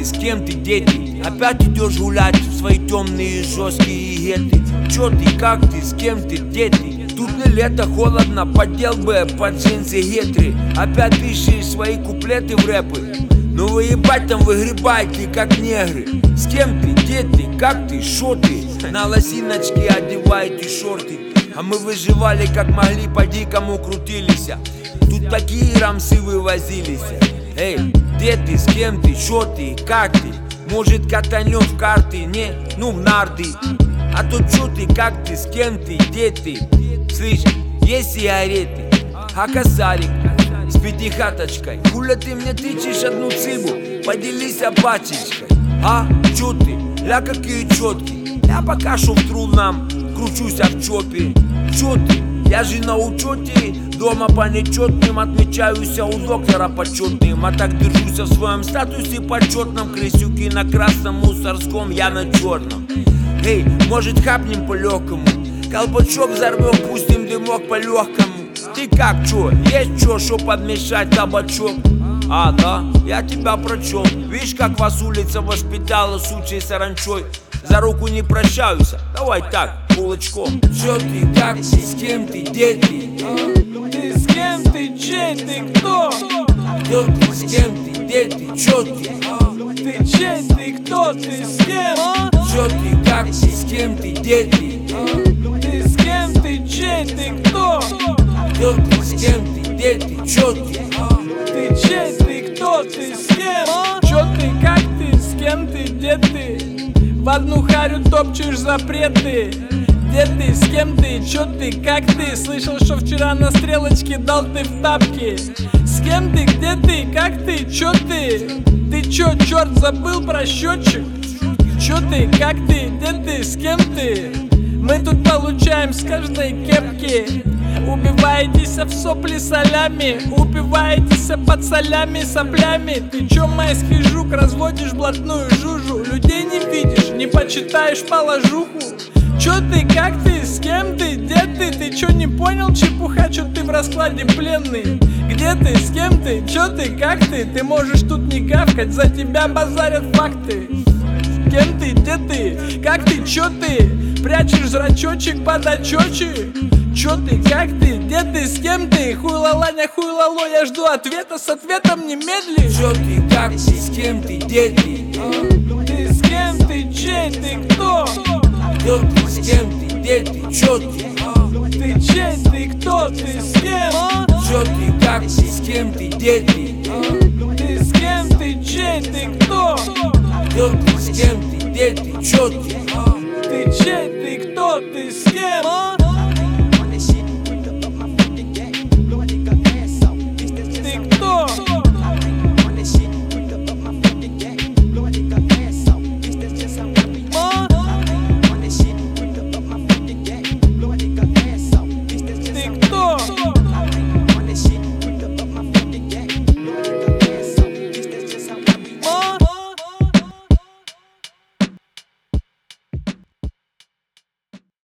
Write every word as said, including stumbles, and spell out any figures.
с кем ты, дети? Опять идешь гулять в свои темные жесткие геты? Чё ты, как ты, с кем ты, дети? Тут не лето, холодно, поддел бы под джинсы гетры. Опять пишешь свои куплеты в рэпы. Ну вы ебать там выгребаете, как негры. С кем ты, дети, как ты, шо ты? На лосиночке одеваете шорты. А мы выживали как могли, по-дикому крутились. Тут такие рамсы вывозились. Эй, где ты, с кем ты, шо ты, как ты? Может катанем в карты, не, ну в нарды. А то чё ты, как ты, с кем ты, где ты? Слышь, есть сигареты, а косарик с пятихаточкой. Хуля ты мне тычешь одну цибу, поделись пачечкой. А, чё ты, ля какие чёткие. Я пока шо в трудном, кручусь в чопе. Чё ты, я же на учёте. Дома по нечетным отмечаюсь у доктора почетным. А так держусь в своем статусе почетном. Крысюки на красном, мусорском, я на черном. Эй, может хапнем по-легкому, колпачок взорвем, пустим дымок по-легкому. Ты как, чё, есть чё, шо подмешать табачок? А, да, я тебя прочел. Видишь, как вас улица воспитала сучей саранчой. За руку не прощаюсь, давай так, кулачком. Чё ты, как ты, с кем ты, где ты? Ты с кем ты, чей ты, кто? Кто ты, с кем ты, где ты, чё ты? Ты чей ты, кто ты, с кем? Чё ты, как ты, с кем ты, где ты? Ты с кем ты, чей ты, кто? Кто ты, с кем ты, где ты, чё ты? Ты чей ты, кто ты, с кем? Чё ты, как ты, с кем ты, где ты? В одну харю топчешь запреты. Где ты, с кем ты, чё ты, как ты? Слышал, что вчера на стрелочке дал ты в тапки. С кем ты, где ты, как ты, чё ты? Ты чё, чёрт, забыл про счетчик? Чё ты, как ты, где ты, с кем ты? Мы тут получаем с каждой кепки. Убиваетесь в сопли солями, упиваетесь под солями соплями. Ты чё, майский жук, разводишь блатную жужу? Людей не видишь, не почитаешь положуху. Чё ты, как ты, с кем ты, где ты? Ты чё, не понял, чепуха, чё ты в раскладе пленный? Где ты, с кем ты, чё ты, как ты? Ты можешь тут не гавкать, за тебя базарят факты. Кем ты, где ты, как ты, чё ты? Прячешь зрачочек под очочек? Чё ты, как ты, где ты, с кем ты? Хуй-ла-ланя, хуй-ла-ло, я жду ответа, с ответом не медли. Чё ты, как ты, с кем ты, где ты? Ты с кем ты, чей ты, кто? Кто ты, с кем ты, где ты, чё ты? Ты чей ты, кто ты, с кем? Чё ты, как ты, с кем ты, где ты? Ты с кем ты, чей ты, кто? Кто ты, с кем ты, где ты, чё ты? Ты чей ты, кто ты, с кем?